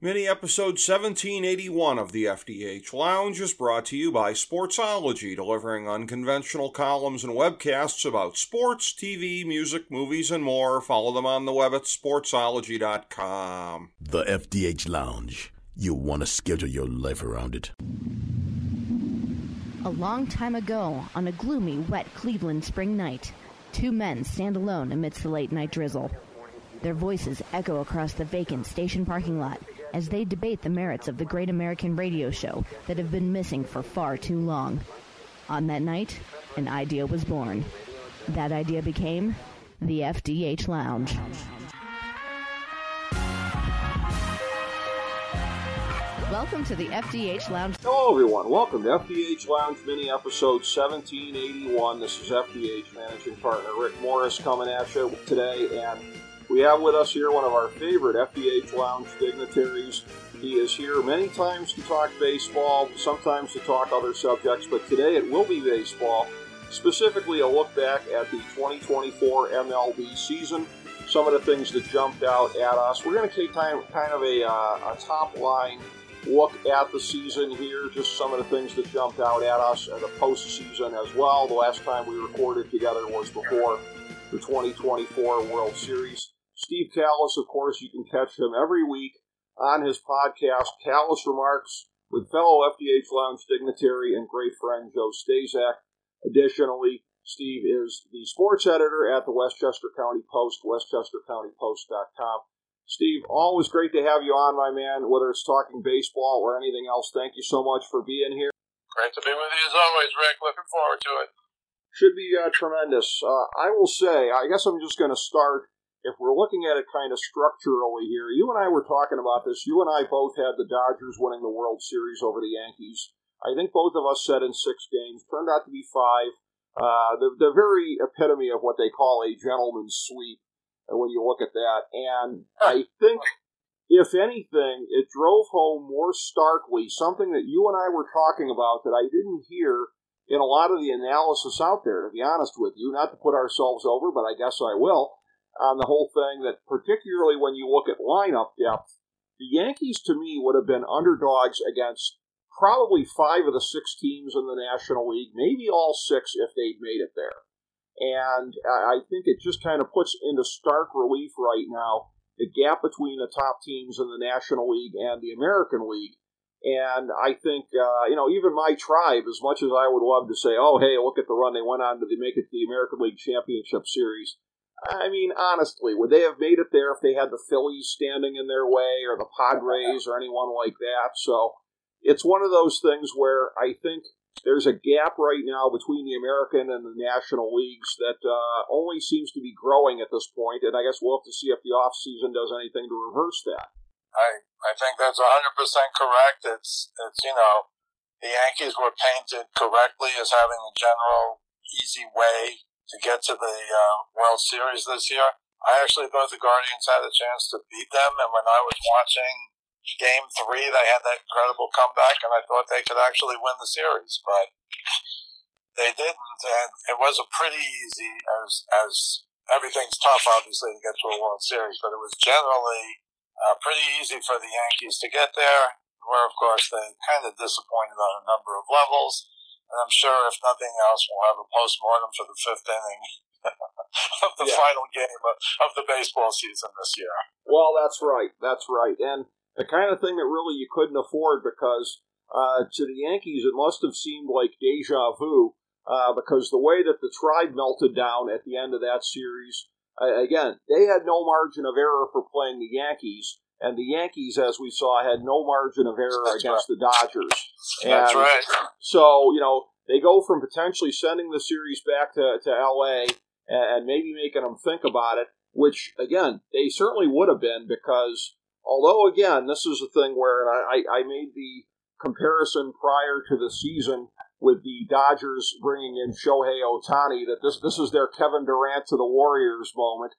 Mini episode 1781 of the FDH Lounge is brought to you by Sportsology, delivering unconventional columns and webcasts about sports, TV, music, movies, and more. Follow them on the web at sportsology.com. The FDH Lounge. You'll want to schedule your life around it. A long time ago, on a gloomy, wet Cleveland spring night, two men stand alone amidst the late-night drizzle. Their voices echo across the vacant station parking lot as they debate the merits of the great American radio show that have been missing for far too long. On that night, an idea was born. That idea became the FDH Lounge. Welcome to the FDH Lounge. Hello, everyone. Welcome to FDH Lounge Mini Episode 1781. This is FDH Managing Partner Rick Morris coming at you today, and we have with us here one of our favorite FDH Lounge dignitaries. He is here many times to talk baseball, sometimes to talk other subjects, but today it will be baseball, specifically a look back at the 2024 MLB season, some of the things that jumped out at us. We're going to take kind of a top-line look at the season here, just some of the things that jumped out at us, and the postseason as well. The last time we recorded together was before the 2024 World Series. Steve Callis, of course, you can catch him every week on his podcast, Callis Remarks, with fellow FDH Lounge dignitary and great friend Joe Stazak. Additionally, Steve is the sports editor at the Westchester County Post, westchestercountypost.com. Steve, always great to have you on, my man, whether it's talking baseball or anything else. Thank you so much for being here. Great to be with you as always, Rick. Looking forward to it. Should be tremendous. I will say, I guess I'm just going to start. If we're looking at it kind of structurally here, you and I were talking about this. You and I both had the Dodgers winning the World Series over the Yankees. I think both of us said in 6 games. Turned out to be 5. The very epitome of what they call a gentleman's sweep when you look at that. And I think, if anything, it drove home more starkly something that you and I were talking about that I didn't hear in a lot of the analysis out there, to be honest with you. Not to put ourselves over, but I guess I will. On the whole thing, that particularly when you look at lineup depth, the Yankees, to me, would have been underdogs against probably 5 of the 6 teams in the National League, maybe all 6 if they'd made it there. And I think it just kind of puts into stark relief right now the gap between the top teams in the National League and the American League. And I think, even my tribe, as much as I would love to say, oh, hey, look at the run they went on to make it to the American League Championship Series, I mean, honestly, would they have made it there if they had the Phillies standing in their way or the Padres or anyone like that? So it's one of those things where I think there's a gap right now between the American and the National Leagues that only seems to be growing at this point, and I guess we'll have to see if the offseason does anything to reverse that. I think that's 100% correct. It's the Yankees were painted correctly as having a general easy way to get to the World Series this year. I actually thought the Guardians had a chance to beat them, and when I was watching Game 3, they had that incredible comeback, and I thought they could actually win the series, but they didn't, and it wasn't pretty easy, as everything's tough, obviously, to get to a World Series, but it was generally pretty easy for the Yankees to get there, where, of course, they kind of disappointed on a number of levels. And I'm sure, if nothing else, we'll have a postmortem for the 5th inning of the final game of the baseball season this year. Well, that's right. That's right. And the kind of thing that really you couldn't afford, because to the Yankees it must have seemed like deja vu, because the way that the Tribe melted down at the end of that series, again, they had no margin of error for playing the Yankees. And the Yankees, as we saw, had no margin of error against the Dodgers. That's right. So, they go from potentially sending the series back to L.A. and maybe making them think about it, which, again, they certainly would have been, because although, again, this is a thing where I made the comparison prior to the season with the Dodgers bringing in Shohei Ohtani, that this is their Kevin Durant to the Warriors moment.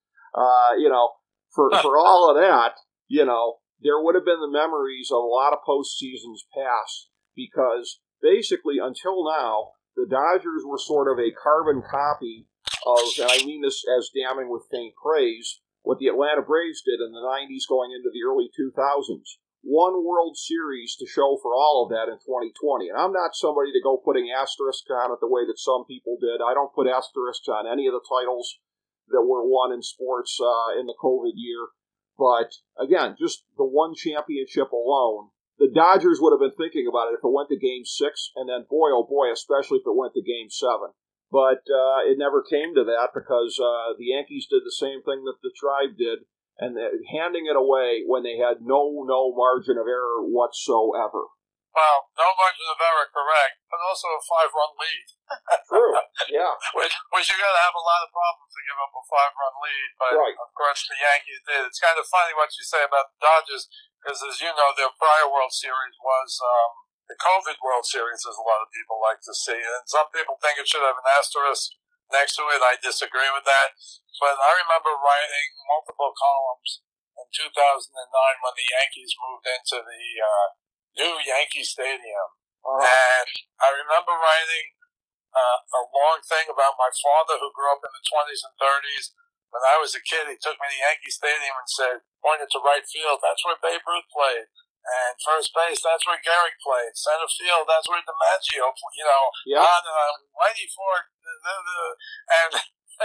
For all of that, there would have been the memories of a lot of postseasons past, because basically until now, the Dodgers were sort of a carbon copy of, and I mean this as damning with faint praise, what the Atlanta Braves did in the 90s going into the early 2000s, one World Series to show for all of that in 2020. And I'm not somebody to go putting asterisks on it the way that some people did. I don't put asterisks on any of the titles that were won in sports in the COVID year. But, again, just the one championship alone, the Dodgers would have been thinking about it if it went to Game 6, and then, boy, oh boy, especially if it went to Game 7. But it never came to that because the Yankees did the same thing that the Tribe did, and handing it away when they had no margin of error whatsoever. Well, no margin of error, correct, but also a 5-run lead. True, yeah. Which you're going to have a lot of problems to give up a 5-run lead, but right. Of course the Yankees did. It's kind of funny what you say about the Dodgers, because as you know, their prior World Series was the COVID World Series, as a lot of people like to see, and some people think it should have an asterisk next to it. I disagree with that, but I remember writing multiple columns in 2009 when the Yankees moved into the new Yankee Stadium, and I remember writing a long thing about my father who grew up in the 20s and 30s. When I was a kid, he took me to Yankee Stadium and said, pointed to right field, that's where Babe Ruth played. And first base, that's where Gehrig played. Center field, that's where DiMaggio played. On and on. Whitey Ford. And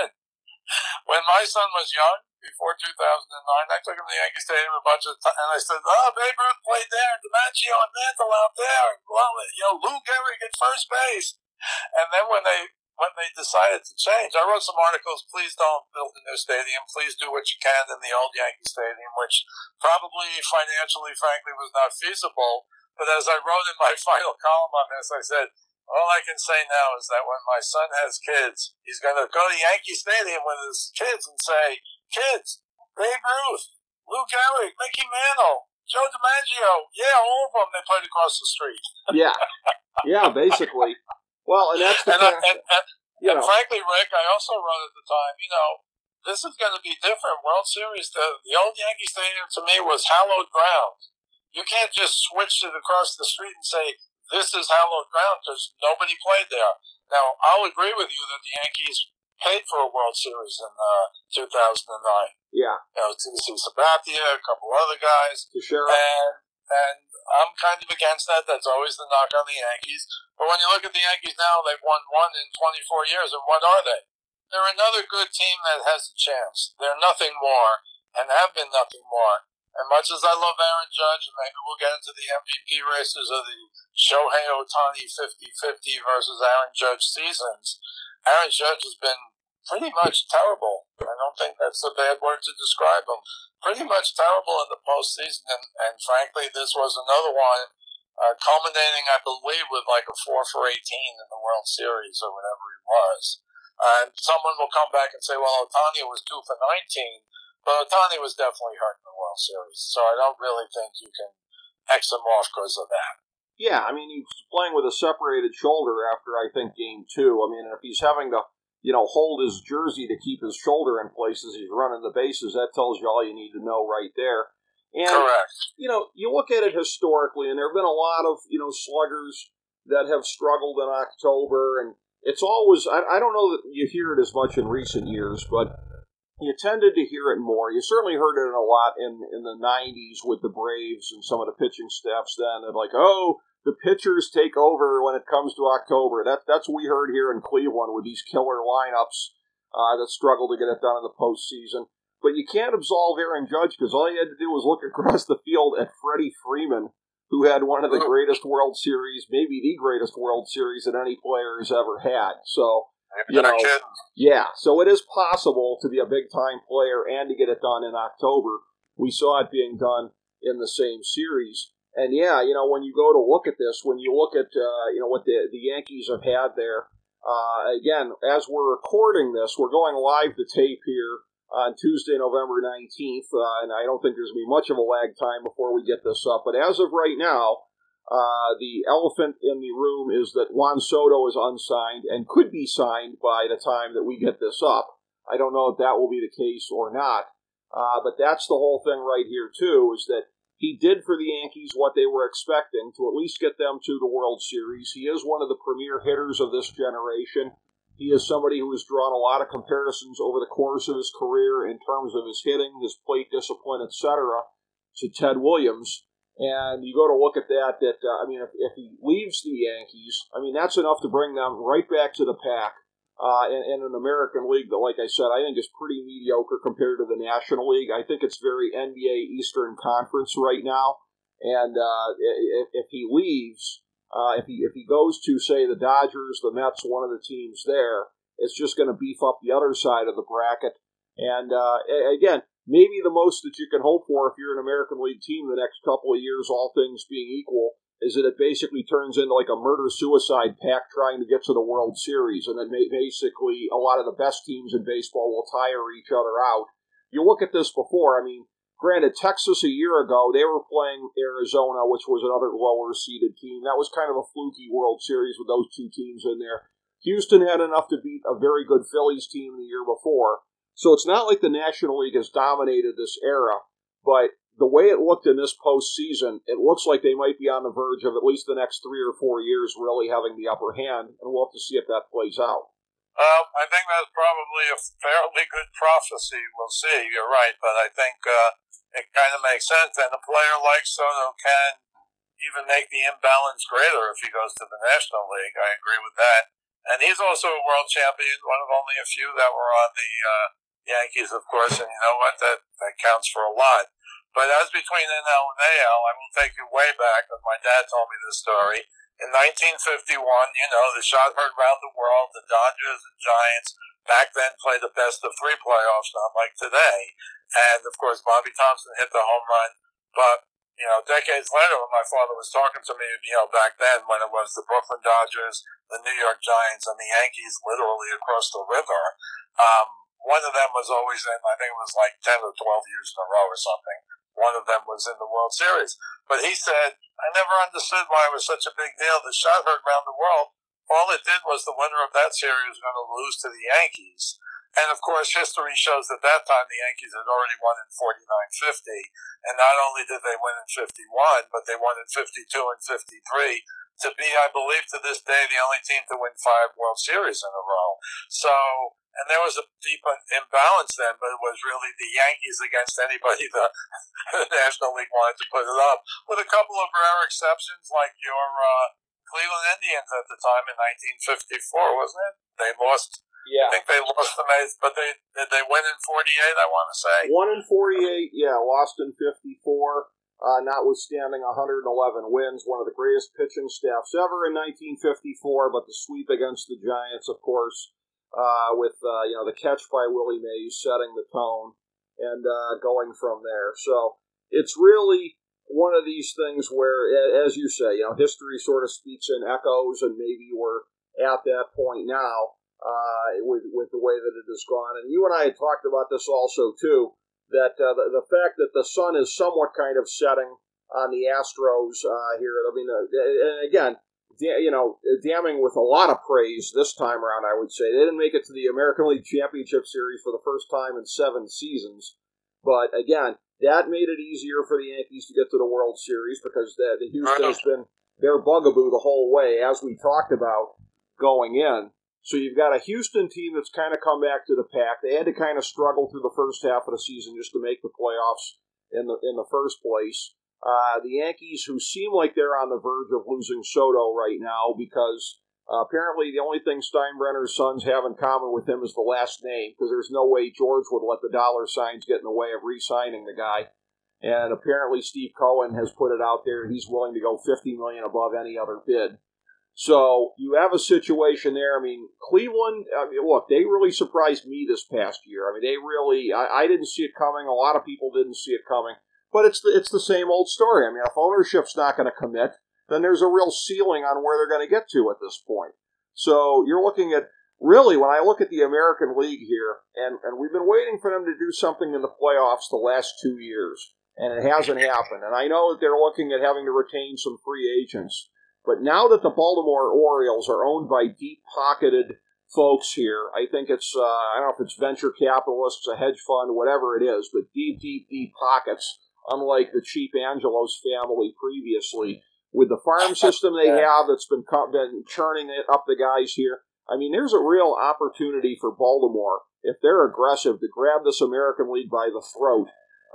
when my son was young, before 2009, I took him to Yankee Stadium a bunch of times, and I said, Babe Ruth played there, and DiMaggio and Mantle out there, and Lou Gehrig at first base. And then when they decided to change, I wrote some articles, please don't build a new stadium, please do what you can in the old Yankee Stadium, which probably financially, frankly, was not feasible. But as I wrote in my final column on this, I said, all I can say now is that when my son has kids, he's going to go to Yankee Stadium with his kids and say, kids, Babe Ruth, Lou Gehrig, Mickey Mantle, Joe DiMaggio, yeah, all of them, they played across the street. Yeah, basically. Well, and that's the and frankly, Rick, I also wrote at the time, this is going to be different. World Series, the old Yankee Stadium to me was hallowed ground. You can't just switch it across the street and say, this is hallowed ground because nobody played there. Now, I'll agree with you that the Yankees paid for a World Series in 2009. Yeah. T.C. Sabathia, a couple other guys. Sure. And I'm kind of against that. That's always the knock on the Yankees. But when you look at the Yankees now, they've won one in 24 years, and what are they? They're another good team that has a chance. They're nothing more, and have been nothing more. And much as I love Aaron Judge, and maybe we'll get into the MVP races of the Shohei Ohtani 50-50 versus Aaron Judge seasons, Aaron Judge has been pretty much terrible. I don't think that's a bad word to describe him. Pretty much terrible in the postseason, and frankly, this was another one, culminating, I believe, with like a 4 for 18 in the World Series or whatever it was. And someone will come back and say, well, Ohtani was 2 for 19, but Ohtani was definitely hurt in the World Series, so I don't really think you can X him off because of that. Yeah, I mean, he's playing with a separated shoulder after, I think, Game 2. I mean, if he's having to hold his jersey to keep his shoulder in place as he's running the bases, that tells you all you need to know right there. And, correct. You look at it historically, and there have been a lot of, sluggers that have struggled in October, and it's always, I don't know that you hear it as much in recent years, but you tended to hear it more. You certainly heard it a lot in the 90s with the Braves and some of the pitching staffs then. They're like, the pitchers take over when it comes to October. That's what we heard here in Cleveland with these killer lineups that struggle to get it done in the postseason. But you can't absolve Aaron Judge because all you had to do was look across the field at Freddie Freeman, who had one of the greatest World Series, maybe the greatest World Series that any player has ever had. So, so it is possible to be a big-time player and to get it done in October. We saw it being done in the same series. And when you go to look at this, when you look at, what the Yankees have had there, again, as we're recording this, we're going live to tape here on Tuesday, November 19th, and I don't think there's going to be much of a lag time before we get this up. But as of right now, the elephant in the room is that Juan Soto is unsigned and could be signed by the time that we get this up. I don't know if that will be the case or not, but that's the whole thing right here, too, is that he did for the Yankees what they were expecting, to at least get them to the World Series. He is one of the premier hitters of this generation. He is somebody who has drawn a lot of comparisons over the course of his career in terms of his hitting, his plate discipline, etc., to Ted Williams. And you go to look at that, if he leaves the Yankees, I mean, that's enough to bring them right back to the pack in an American League that, like I said, I think is pretty mediocre compared to the National League. I think it's very NBA Eastern Conference right now. And if he leaves, if he goes to, say, the Dodgers, the Mets, one of the teams there, it's just going to beef up the other side of the bracket. And again, maybe the most that you can hope for if you're an American League team the next couple of years, all things being equal, is that it basically turns into like a murder-suicide pact trying to get to the World Series, and then basically a lot of the best teams in baseball will tire each other out. You look at this before, I mean, granted, Texas a year ago, they were playing Arizona, which was another lower-seeded team. That was kind of a fluky World Series with those two teams in there. Houston had enough to beat a very good Phillies team the year before. So it's not like the National League has dominated this era, but the way it looked in this postseason, it looks like they might be on the verge of at least the next 3 or 4 years really having the upper hand, and we'll have to see if that plays out. I think that's probably a fairly good prophecy. We'll see. You're right, but I think it kind of makes sense. And a player like Soto can even make the imbalance greater if he goes to the National League. I agree with that. And he's also a world champion, one of only a few that were on the Yankees, of course. And you know what? That counts for a lot. But as between NL and AL, I will take you way back, because my dad told me this story. In 1951, you know, the shot heard round the world, the Dodgers and Giants back then played the best of 3 playoffs, not like today. And, of course, Bobby Thompson hit the home run. But, you know, decades later, when my father was talking to me, you know, back then when it was the Brooklyn Dodgers, the New York Giants, and the Yankees literally across the river, one of them was always in, I think it was like 10 or 12 years in a row or something. One of them was in the World Series. But he said, I never understood why it was such a big deal. The shot heard around the world. All it did was the winner of that series was going to lose to the Yankees. And, of course, history shows that time the Yankees had already won in 49-50. And not only did they win in 51, but they won in 52 and 53 to be, I believe, to this day, the only team to win 5 World Series in a row. So, and there was a deep imbalance then, but it was really the Yankees against anybody the National League wanted to put it up, with a couple of rare exceptions, like your Cleveland Indians at the time in 1954, wasn't it? They lost. Yeah. I think they lost the Mets, but did they win in 48, I want to say? Won in 48, yeah, lost in 54. Notwithstanding 111 wins, one of the greatest pitching staffs ever in 1954, but the sweep against the Giants, of course, with the catch by Willie Mays setting the tone and going from there. So it's really one of these things where, as you say, history sort of speaks in echoes, and maybe we're at that point now with the way that it has gone. And you and I had talked about this also too. That the fact that the sun is somewhat kind of setting on the Astros here. I mean, and again, damning with a lot of praise this time around, I would say. They didn't make it to the American League Championship Series for the first time in 7 seasons. But again, that made it easier for the Yankees to get to the World Series, because the Houston has been their bugaboo the whole way, as we talked about going in. So you've got a Houston team that's kind of come back to the pack. They had to kind of struggle through the first half of the season just to make the playoffs in the first place. The Yankees, who seem like they're on the verge of losing Soto right now, because apparently the only thing Steinbrenner's sons have in common with him is the last name, because there's no way George would let the dollar signs get in the way of re-signing the guy. And apparently Steve Cohen has put it out there. He's willing to go $50 million above any other bid. So you have a situation there. I mean, Cleveland, look, they really surprised me this past year. I mean, they really, I didn't see it coming. A lot of people didn't see it coming. But it's the same old story. I mean, if ownership's not going to commit, then there's a real ceiling on where they're going to get to at this point. So you're looking at, really, when I look at the American League here, and we've been waiting for them to do something in the playoffs the last 2 years, and it hasn't happened. And I know that they're looking at having to retain some free agents. But now that the Baltimore Orioles are owned by deep-pocketed folks here, I think it's, I don't know if it's venture capitalists, a hedge fund, whatever it is, but deep, deep, deep pockets, unlike the cheap Angelos family previously. With the farm system they have that's been churning it up the guys here, I mean, there's a real opportunity for Baltimore, if they're aggressive, to grab this American League by the throat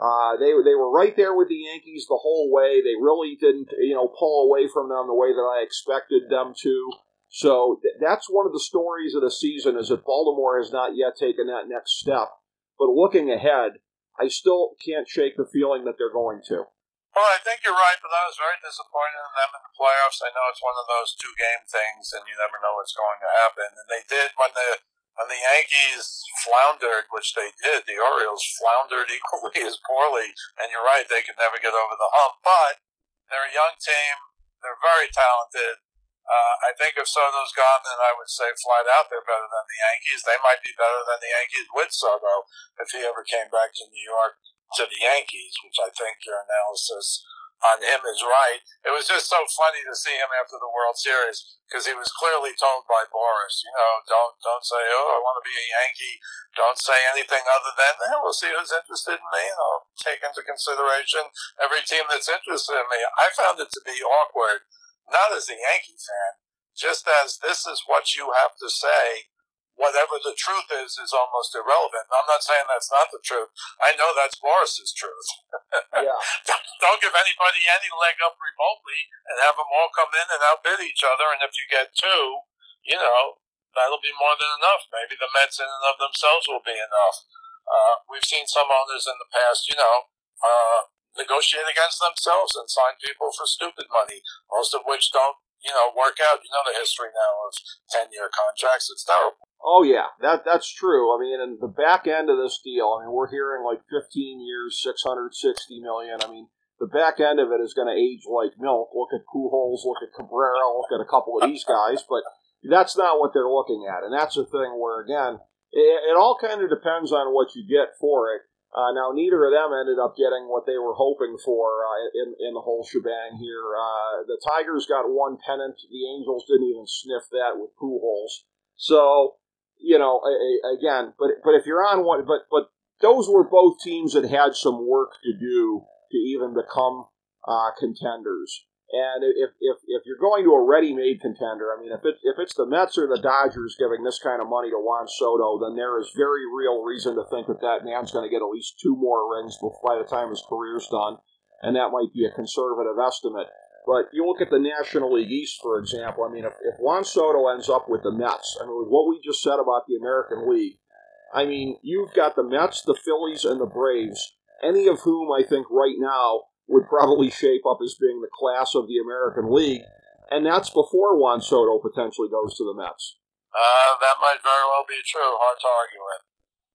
They were right there with the Yankees the whole way. They really didn't, pull away from them the way that I expected them to. So that's one of the stories of the season, is that Baltimore has not yet taken that next step. But looking ahead, I still can't shake the feeling that they're going to. Well, I think you're right, but I was very disappointed in them in the playoffs. I know it's one of those 2-game things, and you never know what's going to happen. And they did when the Yankees floundered, which they did. The Orioles floundered equally as poorly, and you're right, they could never get over the hump. But they're a young team. They're very talented. I think if Soto's gone, then I would say flat out they're better than the Yankees. They might be better than the Yankees with Soto if he ever came back to New York to the Yankees, which I think your analysis on him is right. It was just so funny to see him after the World Series, because he was clearly told by Boris, don't say, I want to be a Yankee. Don't say anything other than, we'll see who's interested in me, and I'll take into consideration every team that's interested in me. I found it to be awkward, not as a Yankee fan, just as this is what you have to say. Whatever the truth is almost irrelevant. I'm not saying that's not the truth. I know that's Boris's truth. Yeah. Don't give anybody any leg up remotely and have them all come in and outbid each other. And if you get 2, that'll be more than enough. Maybe the Mets in and of themselves will be enough. We've seen some owners in the past, negotiate against themselves and sign people for stupid money, most of which don't, work out. You know the history now of 10-year contracts. It's terrible. Oh, yeah, that's true. I mean, and the back end of this deal, we're hearing like 15 years, $660 million. The back end of it is going to age like milk. Look at Pujols, look at Cabrera, look at a couple of these guys, but that's not what they're looking at. And that's the thing where, again, it all kind of depends on what you get for it. Now, neither of them ended up getting what they were hoping for in the whole shebang here. The Tigers got one pennant. The Angels didn't even sniff that with Pujols. So, again, but if you're on one, but those were both teams that had some work to do to even become contenders. And if you're going to a ready-made contender, if it's the Mets or the Dodgers giving this kind of money to Juan Soto, then there is very real reason to think that man's going to get at least 2 more rings by the time his career's done, and that might be a conservative estimate. But you look at the National League East, for example. If Juan Soto ends up with the Mets, with what we just said about the American League, you've got the Mets, the Phillies, and the Braves, any of whom I think right now would probably shape up as being the class of the American League, and that's before Juan Soto potentially goes to the Mets. That might very well be true. Hard to argue with.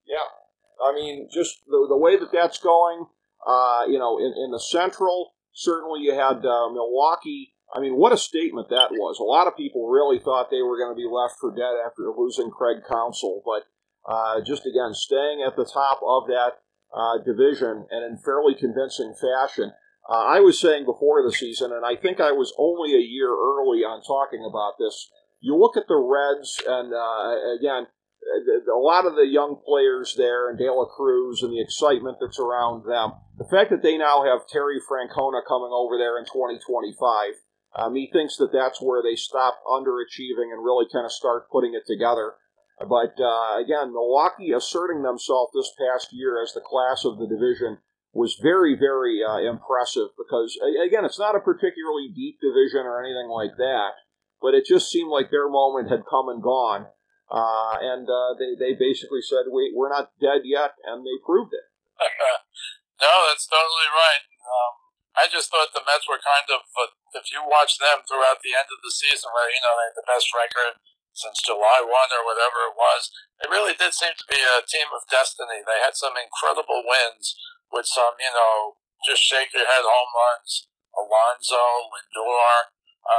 Yeah. Just the way that's going, in the Central, certainly you had Milwaukee. What a statement that was. A lot of people really thought they were going to be left for dead after losing Craig Counsell, but just again, staying at the top of that division and in fairly convincing fashion. I was saying before the season, and I think I was only a year early on talking about this, you look at the Reds, and again, a lot of the young players there, and De La Cruz, and the excitement that's around them. The fact that they now have Terry Francona coming over there in 2025, he thinks that's where they stop underachieving and really kind of start putting it together. But again, Milwaukee asserting themselves this past year as the class of the division was very, very impressive, because, again, it's not a particularly deep division or anything like that, but it just seemed like their moment had come and gone. And they basically said, we're not dead yet, and they proved it. No, that's totally right. I just thought the Mets were kind of, if you watch them throughout the end of the season, where, they had the best record since July 1 or whatever it was, it really did seem to be a team of destiny. They had some incredible wins with some, just shake your head home runs, Alonso, Lindor,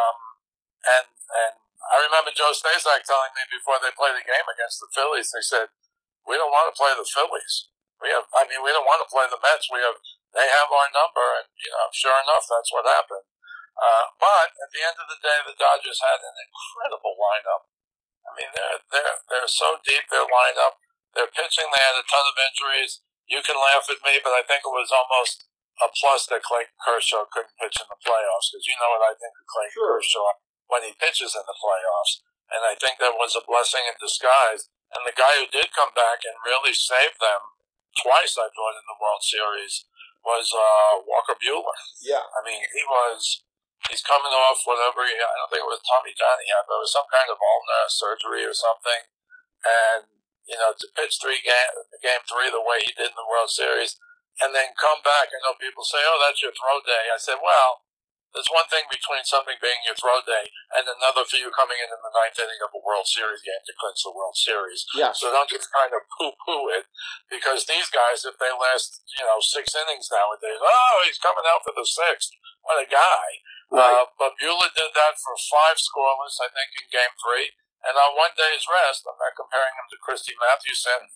and I remember Joe Staszak telling me before they played the game against the Phillies, they said, we don't want to play the Phillies. We don't want to play the Mets. They have our number, and, sure enough, that's what happened. But at the end of the day, the Dodgers had an incredible lineup. They're so deep, their lineup. Their pitching, they had a ton of injuries. You can laugh at me, but I think it was almost a plus that Clayton Kershaw couldn't pitch in the playoffs, because you know what I think of Clayton Kershaw when he pitches in the playoffs. And I think that was a blessing in disguise. And the guy who did come back and really saved them twice, I thought, in the World Series, was Walker Buehler. Yeah. I mean, he's coming off whatever, I don't think it was Tommy John he had, but it was some kind of ulnar surgery or something. And, to pitch game 3 the way he did in the World Series, and then come back. I know people say, oh, that's your throw day. I said, well, there's one thing between something being your throw day and another for you coming in the 9th inning of a World Series game to clinch the World Series. Yeah. So don't just kind of poo-poo it, because these guys, if they last, 6 innings nowadays, oh, he's coming out for the 6th. What a guy. Right. But Buehler did that for 5 scoreless, I think, in game 3. And on 1 day's rest, I'm not comparing him to Christy Mathewson,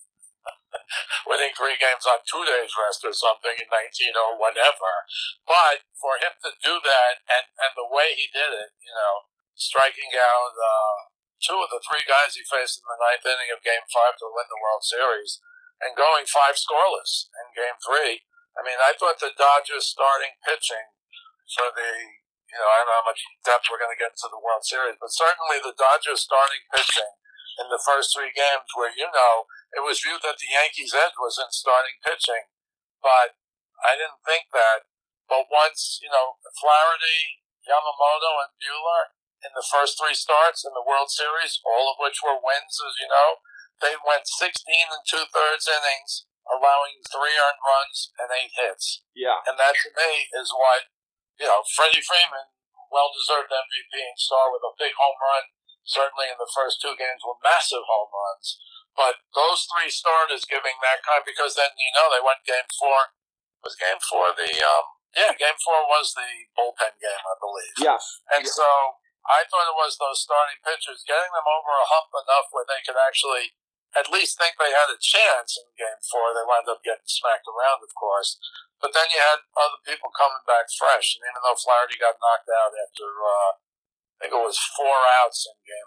winning 3 games on 2 days rest or something in 19 or whatever. But for him to do that and the way he did it, striking out 2 of the 3 guys he faced in the 9th inning of game 5 to win the World Series and going 5 scoreless in game 3. I mean, I thought the Dodgers starting pitching for the, I don't know how much depth we're going to get into the World Series, but certainly the Dodgers starting pitching in the first 3 games where, it was viewed that the Yankees' edge was in starting pitching, but I didn't think that. But once, Flaherty, Yamamoto, and Buehler in the first 3 starts in the World Series, all of which were wins, as you know, they went 16 2/3 innings, allowing 3 earned runs and 8 hits. Yeah. And that, to me, is what, Freddie Freeman, well-deserved MVP and star with a big home run, certainly in the first 2 games were massive home runs. But those 3 starters giving that kind, because then, they went game 4. Was game 4 game 4 was the bullpen game, I believe. Yes. And so I thought it was those starting pitchers getting them over a hump enough where they could actually at least think they had a chance in game 4. They wound up getting smacked around, of course. But then you had other people coming back fresh. And even though Flaherty got knocked out after, I think it was 4 outs in game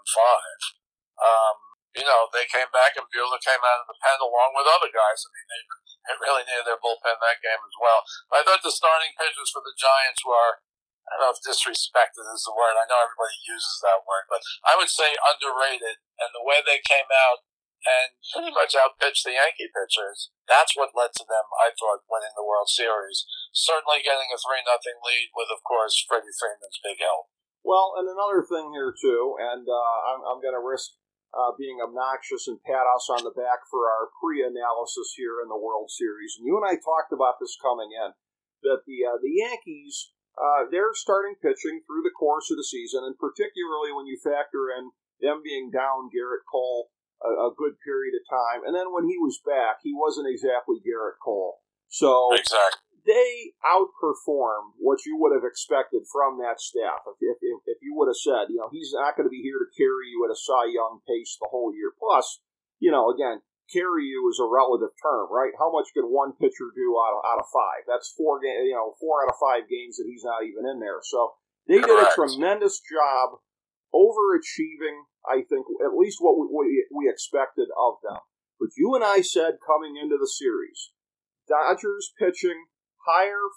5, they came back and Buehler came out of the pen along with other guys. I mean, they really needed their bullpen that game as well. But I thought the starting pitchers for the Giants were, I don't know if disrespected is the word. I know everybody uses that word, but I would say underrated. And the way they came out and pretty much outpitched the Yankee pitchers, that's what led to them, I thought, winning the World Series. Certainly getting a 3-0 lead with, of course, Freddie Freeman's big help. Well, and another thing here, too, and I'm going to risk being obnoxious and pat us on the back for our pre-analysis here in the World Series. And you and I talked about this coming in, that the Yankees, they're starting pitching through the course of the season, and particularly when you factor in them being down Garrett Cole a good period of time. And then when he was back, he wasn't exactly Garrett Cole. So exactly. They outperformed what you would have expected from that staff. If you would have said, he's not going to be here to carry you at a Cy Young pace the whole year. Plus, again, carry you is a relative term, right? How much can one pitcher do out of 5? That's 4 out of 5 games that he's not even in there. So they did a tremendous job overachieving, I think, at least what we expected of them. But you and I said coming into the series, Dodgers pitching higher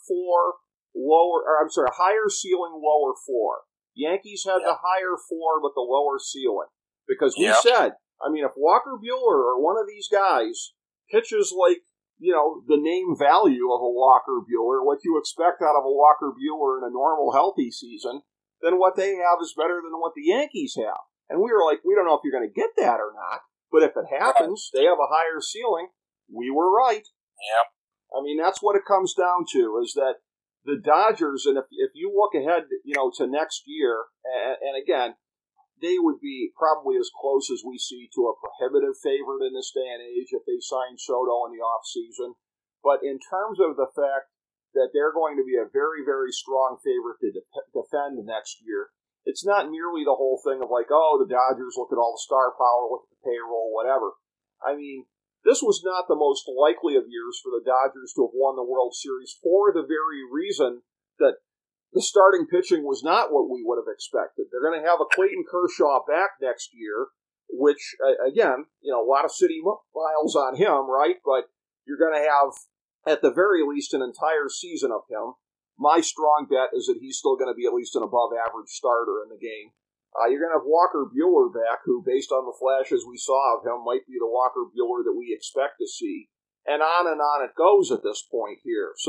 ceiling, lower floor. Yankees had the higher floor but the lower ceiling. Because we said, if Walker Buehler or one of these guys pitches like, the name value of a Walker Buehler, what you expect out of a Walker Buehler in a normal, healthy season, then what they have is better than what the Yankees have. And we were like, we don't know if you're going to get that or not, but if it happens, they have a higher ceiling. We were right. Yep. That's what it comes down to, is that the Dodgers, and if you look ahead, to next year, and again, they would be probably as close as we see to a prohibitive favorite in this day and age if they sign Soto in the offseason. But in terms of the fact that they're going to be a very, very strong favorite to defend next year, it's not merely the whole thing of like, oh, the Dodgers, look at all the star power, look at the payroll, whatever. This was not the most likely of years for the Dodgers to have won the World Series for the very reason that the starting pitching was not what we would have expected. They're going to have a Clayton Kershaw back next year, which, again, a lot of city miles on him, right? But you're going to have, at the very least, an entire season of him. My strong bet is that he's still going to be at least an above-average starter in the game. You're going to have Walker Buehler back, who, based on the flashes we saw of him, might be the Walker Buehler that we expect to see. And on it goes at this point here. So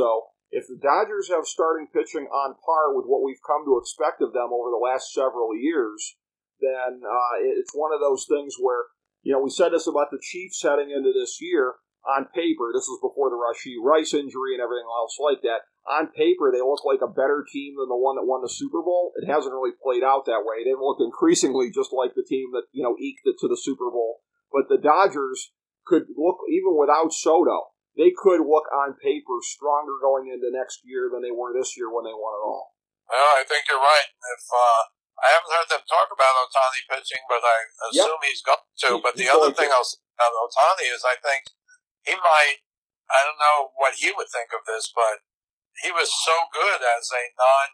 if the Dodgers have starting pitching on par with what we've come to expect of them over the last several years, then it's one of those things where, we said this about the Chiefs heading into this year. On paper, this was before the Rashee Rice injury and everything else like that. On paper, they look like a better team than the one that won the Super Bowl. It hasn't really played out that way. They look increasingly just like the team that, eked it to the Super Bowl. But the Dodgers could look, even without Soto, they could look on paper stronger going into next year than they were this year when they won it all. Well, I think you're right. If I haven't heard them talk about Ohtani pitching, but I assume he's going to. But the other thing I'll say about Ohtani is I think he might, I don't know what he would think of this, but he was so good as a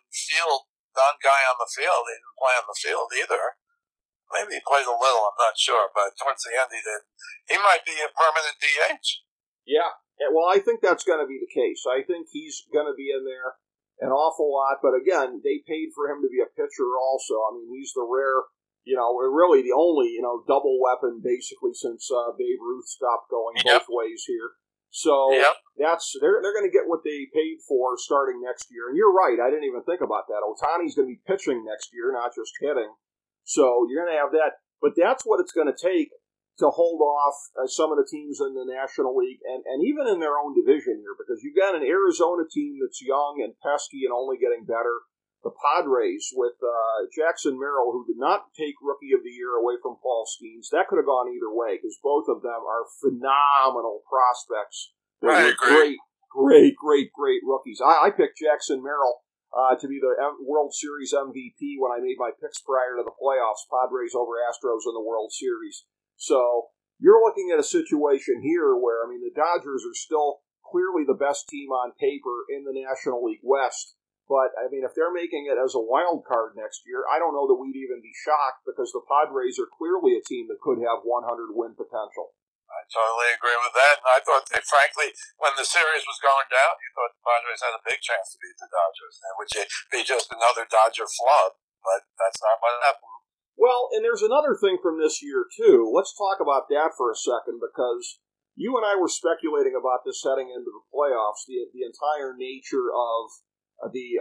non-guy on the field. He didn't play on the field either. Maybe he played a little, I'm not sure, but towards the end he did. He might be a permanent DH. Yeah, well, I think that's going to be the case. I think he's going to be in there an awful lot, but again, they paid for him to be a pitcher also. I mean, he's the rare, really the only, double weapon basically since Babe Ruth stopped going both ways here. So they're going to get what they paid for starting next year. And you're right, I didn't even think about that. Ohtani's going to be pitching next year, not just hitting. So you're going to have that. But that's what it's going to take to hold off some of the teams in the National League and even in their own division here, because you've got an Arizona team that's young and pesky and only getting better. The Padres with Jackson Merrill, who did not take Rookie of the Year away from Paul Skeens. That could have gone either way because both of them are phenomenal prospects. They're great rookies. I picked Jackson Merrill to be the World Series MVP when I made my picks prior to the playoffs, Padres over Astros in the World Series. So you're looking at a situation here where, the Dodgers are still clearly the best team on paper in the National League West. But, if they're making it as a wild card next year, I don't know that we'd even be shocked because the Padres are clearly a team that could have 100 win potential. I totally agree with that. And I thought that, frankly, when the series was going down, you thought the Padres had a big chance to beat the Dodgers, which would be just another Dodger flub. But that's not what happened. Well, and there's another thing from this year, too. Let's talk about that for a second, because you and I were speculating about this heading into the playoffs, the entire nature of the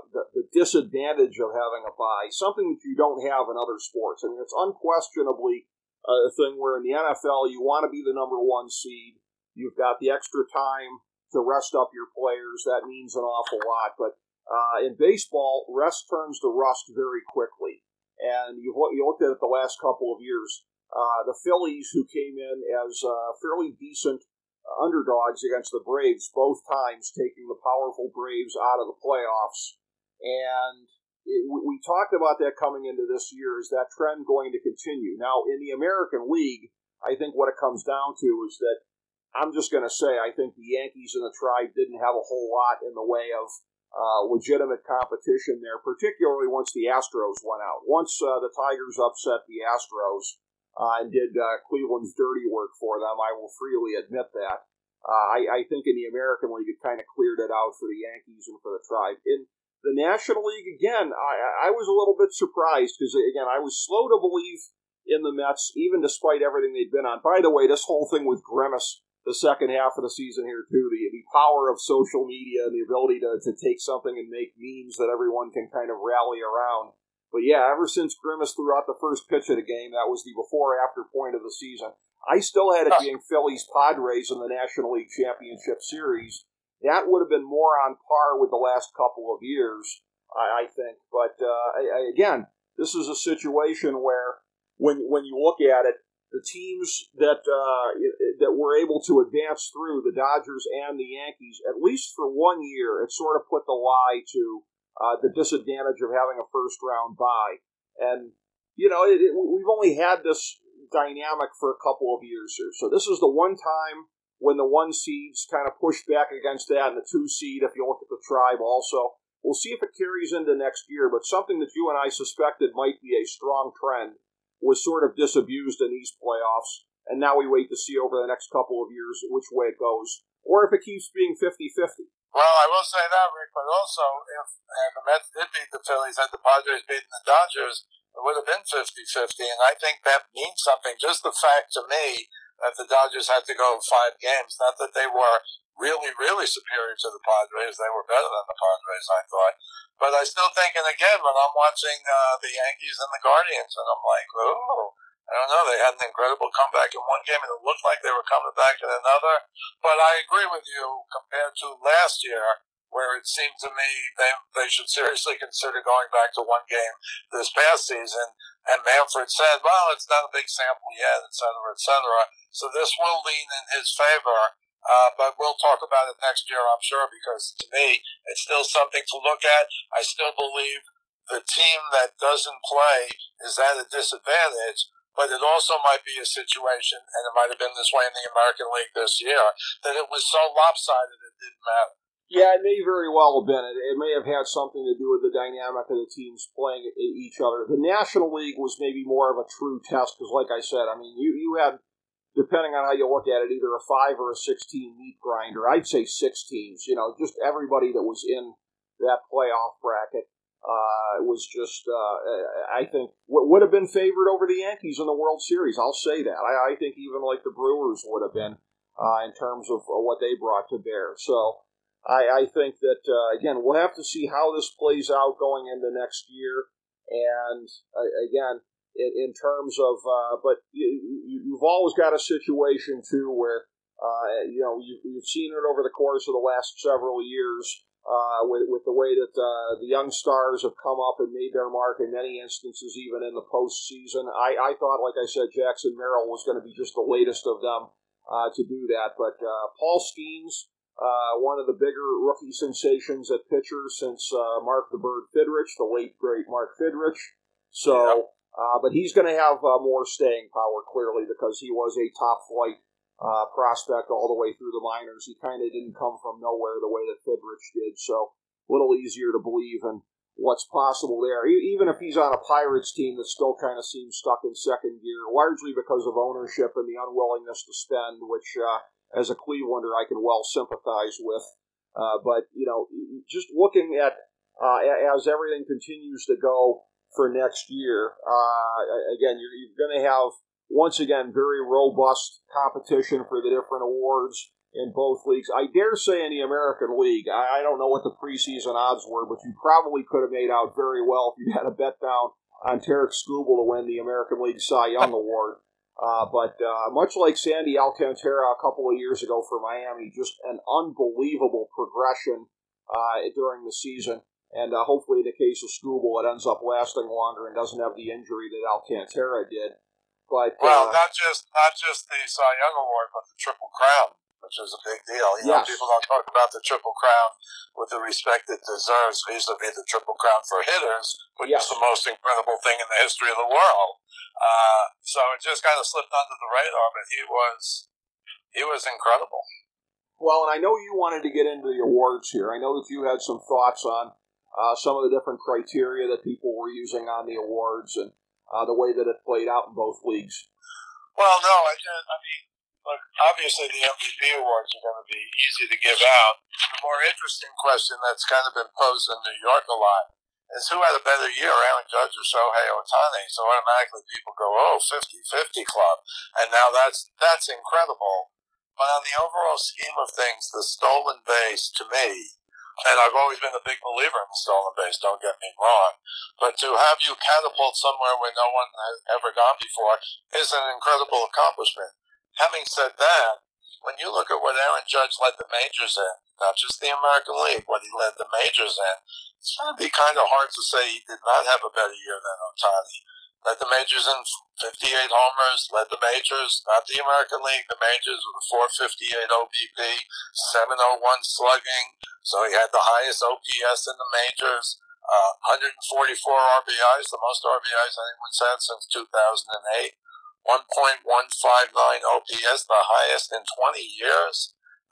disadvantage of having a bye, something that you don't have in other sports. It's unquestionably a thing where in the NFL you want to be the number one seed. You've got the extra time to rest up your players. That means an awful lot. But in baseball, rest turns to rust very quickly. And you looked at it the last couple of years. The Phillies, who came in as fairly decent underdogs against the Braves, both times taking the powerful Braves out of the playoffs. And we talked about that coming into this year. Is that trend going to continue? Now, in the American League, I think what it comes down to is that I'm just going to say I think the Yankees and the Tribe didn't have a whole lot in the way of legitimate competition there, particularly once the Astros went out. Once the Tigers upset the Astros and did Cleveland's dirty work for them, I will freely admit that. I think in the American League it kind of cleared it out for the Yankees and for the Tribe. In the National League, again, I was a little bit surprised because, again, I was slow to believe in the Mets, even despite everything they'd been on. By the way, this whole thing with Grimace, the second half of the season here, too, the power of social media and the ability to take something and make memes that everyone can kind of rally around. But yeah, ever since Grimace threw out the first pitch of the game, that was the before-after point of the season, I still had it being Phillies-Padres in the National League Championship Series. That would have been more on par with the last couple of years, I think. But again, this is a situation where when you look at it, the teams that were able to advance through, the Dodgers and the Yankees, at least for 1 year, it sort of put the lie to the disadvantage of having a first-round bye. And, we've only had this dynamic for a couple of years here. So this is the one time when the 1 seeds kind of pushed back against that, and the 2 seed, if you look at the Tribe also. We'll see if it carries into next year, but something that you and I suspected might be a strong trend was sort of disabused in these playoffs, and now we wait to see over the next couple of years which way it goes, or if it keeps being 50-50. Well, I will say that, Rick, but also, if the Mets did beat the Phillies and the Padres beaten the Dodgers, it would have been 50-50, and I think that means something. Just the fact to me that the Dodgers had to go 5 games. Not that they were really, really superior to the Padres. They were better than the Padres, I thought. But I still think, and again, when I'm watching the Yankees and the Guardians, and I'm like, oh, I don't know, they had an incredible comeback in one game, and it looked like they were coming back in another. But I agree with you, compared to last year, where it seemed to me they should seriously consider going back to one game this past season. And Manfred said, well, it's not a big sample yet, et cetera, et cetera. So this will lean in his favor. But we'll talk about it next year, I'm sure, because to me, it's still something to look at. I still believe the team that doesn't play is at a disadvantage, but it also might be a situation, and it might have been this way in the American League this year, that it was so lopsided it didn't matter. Yeah, it may very well have been. It may have had something to do with the dynamic of the teams playing each other. The National League was maybe more of a true test, because like I said, I mean, you had, depending on how you look at it, either a 5 or a 6-team meat grinder. I'd say 6 teams. You know, just everybody that was in that playoff bracket was just, I think, would have been favored over the Yankees in the World Series. I'll say that. I think even like the Brewers would have been in terms of what they brought to bear. So I think that, again, we'll have to see how this plays out going into next year. And, again, in terms of, but you've always got a situation, too, where, you know, you've seen it over the course of the last several years with the way that the young stars have come up and made their mark in many instances, even in the postseason. I thought, like I said, Jackson Merrill was going to be just the latest of them to do that. But Paul Skeens, one of the bigger rookie sensations at pitcher since Mark the Bird Fidrich, the late, great Mark Fidrich. So, but he's going to have more staying power, clearly, because he was a top-flight prospect all the way through the minors. He kind of didn't come from nowhere the way that Fidrich did, so a little easier to believe in what's possible there. Even if he's on a Pirates team that still kind of seems stuck in second gear, largely because of ownership and the unwillingness to spend, which as a Clevelander, I can well sympathize with. But, you know, just looking at, as everything continues to go for next year, again, you're going to have, once again, very robust competition for the different awards in both leagues. I dare say in the American League, I don't know what the preseason odds were, but you probably could have made out very well if you had a bet down on Tarik Skubal to win the American League Cy Young Award. But much like Sandy Alcantara a couple of years ago for Miami, just an unbelievable progression during the season. And hopefully in the case of Skubal, it ends up lasting longer and doesn't have the injury that Alcantara did. But well, not just the Cy Young Award, but the Triple Crown, which is a big deal. You know, people don't talk about the Triple Crown with the respect it deserves vis-a-vis the Triple Crown for hitters, which is the most incredible thing in the history of the world. So it just kind of slipped under the radar, but he was incredible. Well, and I know you wanted to get into the awards here. I know that you had some thoughts on some of the different criteria that people were using on the awards and the way that it played out in both leagues. Well, no, I mean, look, obviously the MVP awards are going to be easy to give out. The more interesting question that's kind of been posed in New York a lot is who had a better year, Aaron Judge or Shohei Ohtani? So automatically people go, 50-50 club. And now that's incredible. But on the overall scheme of things, the stolen base, to me, and I've always been a big believer in the stolen base, don't get me wrong, but to have you catapult somewhere where no one has ever gone before is an incredible accomplishment. Having said that, when you look at what Aaron Judge led the majors in, not just the American League, what he led the majors in, it's going to be kind of hard to say he did not have a better year than Ohtani. Led the majors in 58 homers, led the majors, not the American League, the majors with a 458 OBP, 701 slugging, so he had the highest OPS in the majors, 144 RBIs, the most RBIs anyone's had since 2008, 1.159 OPS, the highest in 20 years,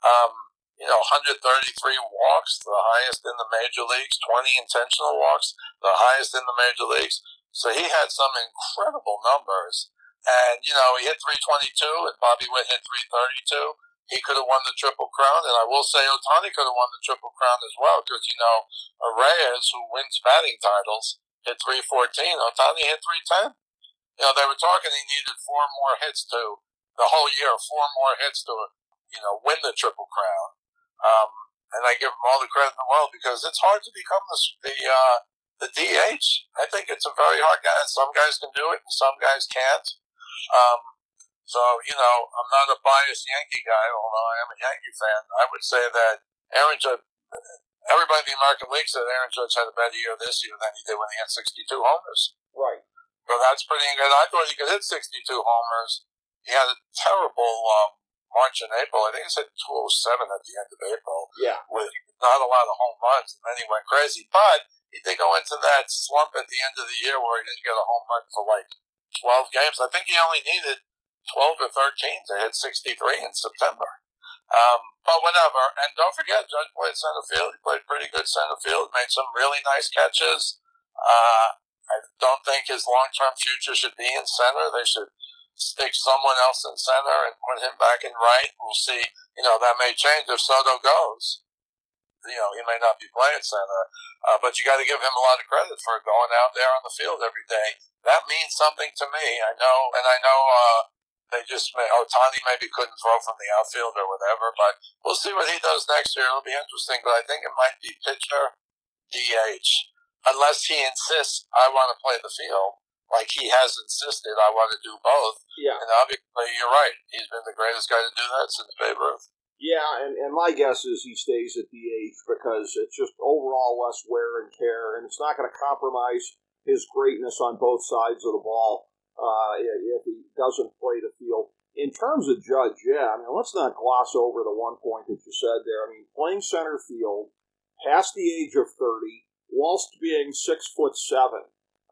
133 walks, the highest in the major leagues, 20 intentional walks, the highest in the major leagues. So he had some incredible numbers. And, he hit 322 and Bobby Witt hit 332. He could have won the Triple Crown. And I will say Ohtani could have won the Triple Crown as well because, Reyes, who wins batting titles, hit 314. Ohtani hit 310. They were talking he needed 4 more hits to the whole year, 4 more hits to, win the Triple Crown. And I give him all the credit in the world because it's hard to become the DH. I think it's a very hard guy. Some guys can do it and some guys can't. So, I'm not a biased Yankee guy, although I am a Yankee fan. I would say that Aaron Judge, everybody in the American League said Aaron Judge had a better year this year than he did when he had 62 homers. Right. So that's pretty good. I thought he could hit 62 homers. He had a terrible March and April. I think he hit 207 at the end of April. Yeah. With not a lot of home runs, and then he went crazy. But he did go into that slump at the end of the year where he didn't get a home run for like 12 games. I think he only needed 12 or 13 to hit 63 in September. But whatever. And don't forget, Judge played center field. He played pretty good center field, made some really nice catches. I don't think his long-term future should be in center. They should stick someone else in center and put him back in right. We'll see. That may change if Soto goes. He may not be playing center. But you got to give him a lot of credit for going out there on the field every day. That means something to me. I know they just Ohtani maybe couldn't throw from the outfield or whatever, but we'll see what he does next year. It'll be interesting, but I think it might be pitcher, DH, unless he insists, I want to play the field, like he has insisted, I want to do both. Yeah. And obviously, you're right. He's been the greatest guy to do that since Babe Ruth. Yeah, and my guess is he stays at DH because it's just overall less wear and tear, and it's not going to compromise his greatness on both sides of the ball. If he doesn't play the field. In terms of Judge, let's not gloss over the one point that you said there. Playing center field past the age of 30, whilst being 6'7".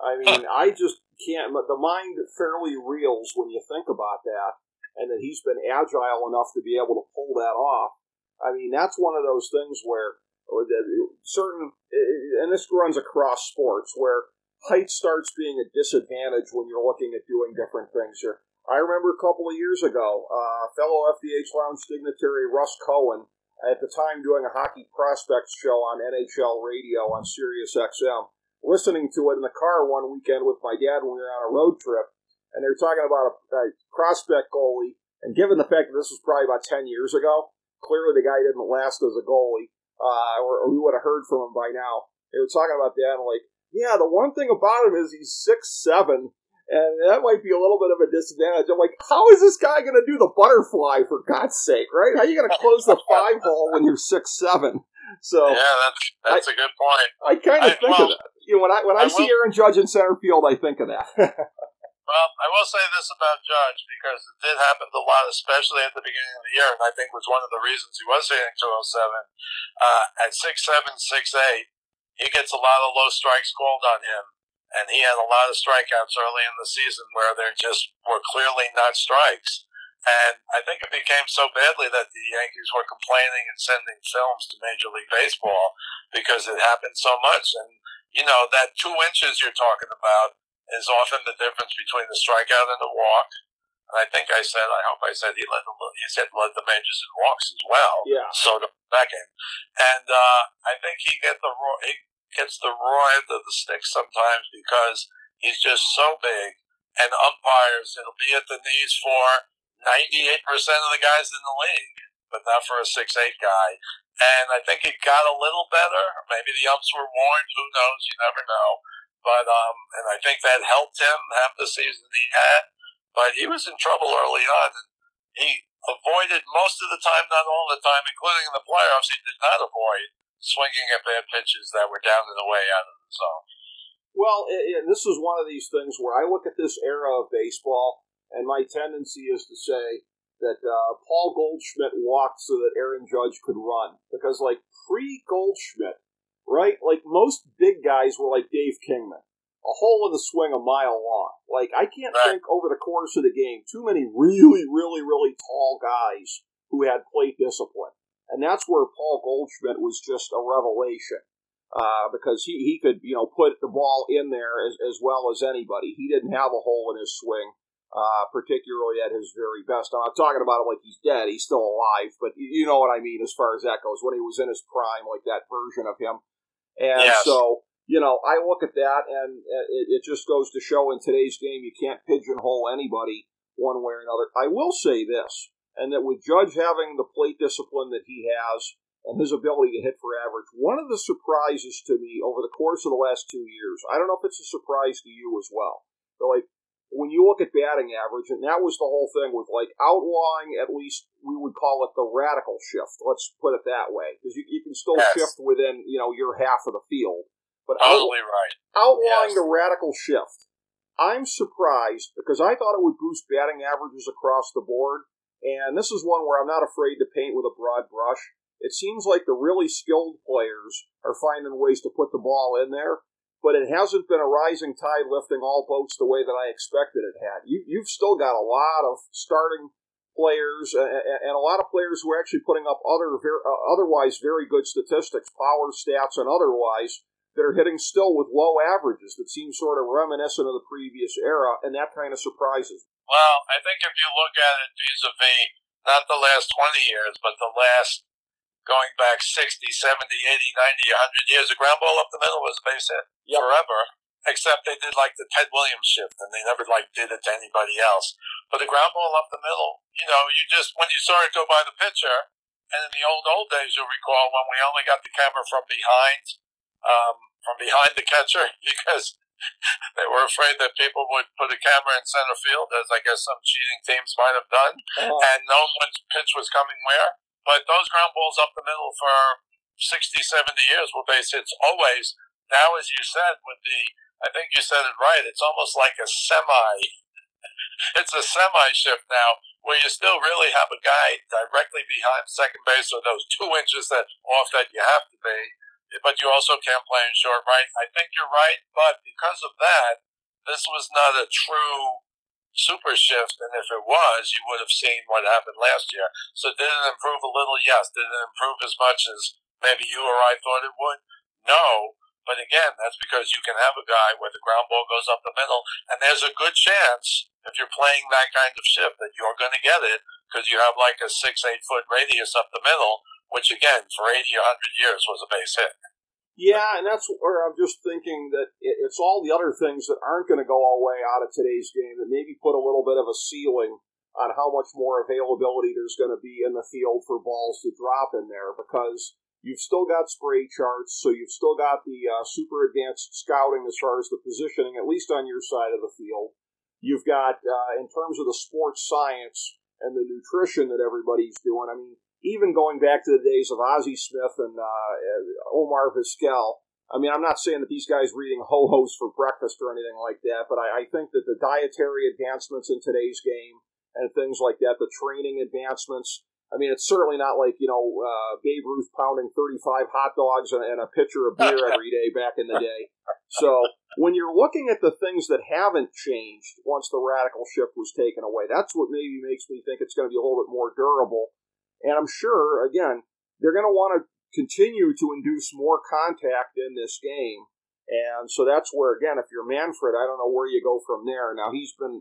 I just can't. The mind fairly reels when you think about that, and that he's been agile enough to be able to pull that off. That's one of those things where certain, and this runs across sports, where height starts being a disadvantage when you're looking at doing different things here. I remember a couple of years ago, fellow FDH Lounge dignitary Russ Cohen, at the time doing a hockey prospects show on NHL radio on Sirius XM, listening to it in the car one weekend with my dad when we were on a road trip, and they were talking about a prospect goalie, and given the fact that this was probably about 10 years ago, clearly the guy didn't last as a goalie, or we would have heard from him by now. They were talking about that, and yeah, the one thing about him is he's 6'7", and that might be a little bit of a disadvantage. I'm like, how is this guy going to do the butterfly, for God's sake, right? How are you going to close the 5-hole when you're 6'7"? So yeah, that's a good point. I kind of think of that. When I see Aaron Judge in center field, I think of that. Well, I will say this about Judge, because it did happen a lot, especially at the beginning of the year, and I think was one of the reasons he was hitting 207. At 6'7", 6'8", he gets a lot of low strikes called on him, and he had a lot of strikeouts early in the season where there just were clearly not strikes. And I think it became so badly that the Yankees were complaining and sending films to Major League Baseball because it happened so much. And, that 2 inches you're talking about is often the difference between the strikeout and the walk. And I hope I said he led the majors in walks as well. Yeah. So the second. And I think he gets the raw end of the stick sometimes because he's just so big. And umpires, it'll be at the knees for 98% of the guys in the league, but not for a 6'8" guy. And I think it got a little better. Maybe the umps were warned. Who knows? You never know. But and I think that helped him have the season he had. But he was in trouble early on. And he avoided most of the time, not all the time, including in the playoffs. He did not avoid swinging at bad pitches that were down and away out of the zone. Well, this is one of these things where I look at this era of baseball, and my tendency is to say that Paul Goldschmidt walked so that Aaron Judge could run. Because, pre-Goldschmidt, right, most big guys were like Dave Kingman. A hole in the swing a mile long. I can't think over the course of the game too many really, really, really tall guys who had plate discipline. And that's where Paul Goldschmidt was just a revelation. Because he could, put the ball in there as well as anybody. He didn't have a hole in his swing. Particularly at his very best. I'm not talking about it like he's dead. He's still alive, but you know what I mean as far as that goes. When he was in his prime, that version of him. And yes. So, I look at that, and it just goes to show in today's game you can't pigeonhole anybody one way or another. I will say this, and that with Judge having the plate discipline that he has and his ability to hit for average, one of the surprises to me over the course of the last 2 years, I don't know if it's a surprise to you as well, but like when you look at batting average, and that was the whole thing with like outlawing, at least we would call it the radical shift. Let's put it that way, because you can still shift within your half of the field. But totally right. Outlawing the radical shift, I'm surprised because I thought it would boost batting averages across the board. And this is one where I'm not afraid to paint with a broad brush. It seems like the really skilled players are finding ways to put the ball in there. But it hasn't been a rising tide lifting all boats the way that I expected it had. You've still got a lot of starting players and a lot of players who are actually putting up otherwise very good statistics, power stats and otherwise, that are hitting still with low averages that seem sort of reminiscent of the previous era, and that kind of surprises. Well, I think if you look at it vis-a-vis not the last 20 years, but the last going back 60, 70, 80, 90, 100 years, a ground ball up the middle was a base hit forever, except they did like the Ted Williams shift, and they never did it to anybody else. But the ground ball up the middle, you just, when you saw it go by the pitcher, and in the old days, you'll recall when we only got the camera from behind the catcher, because they were afraid that people would put a camera in center field, as I guess some cheating teams might have done, and know which pitch was coming where. But those ground balls up the middle for 60, 70 years were base hits always. Now, as you said, I think you said it right, it's almost like it's a semi-shift now, where you still really have a guy directly behind second base, or those 2 inches off that you have to be, but you also can't play in short right. I think you're right, but because of that, this was not a true super shift, and if it was, you would have seen what happened last year. So did it improve a little? Yes. Did it improve as much as maybe you or I thought it would? No. But again, that's because you can have a guy where the ground ball goes up the middle, and there's a good chance, if you're playing that kind of shift, that you're going to get it, because you have like a 6-8 foot radius up the middle, which again, for 80 or 100 years was a base hit. Yeah, and that's where I'm just thinking that it's all the other things that aren't going to go away out of today's game that maybe put a little bit of a ceiling on how much more availability there's going to be in the field for balls to drop in there, because you've still got spray charts, so you've still got the super advanced scouting as far as the positioning, at least on your side of the field. You've got, in terms of the sports science and the nutrition that everybody's doing, I mean, even going back to the days of Ozzie Smith and Omar Vizquel, I mean, I'm not saying that these guys were eating ho-hos for breakfast or anything like that, but I think that the dietary advancements in today's game and things like that, the training advancements, I mean, it's certainly not like, Babe Ruth pounding 35 hot dogs and a pitcher of beer every day back in the day. So when you're looking at the things that haven't changed once the radical shift was taken away, that's what maybe makes me think it's going to be a little bit more durable. And I'm sure, again, they're going to want to continue to induce more contact in this game. And so that's where, again, if you're Manfred, I don't know where you go from there. Now, he's been,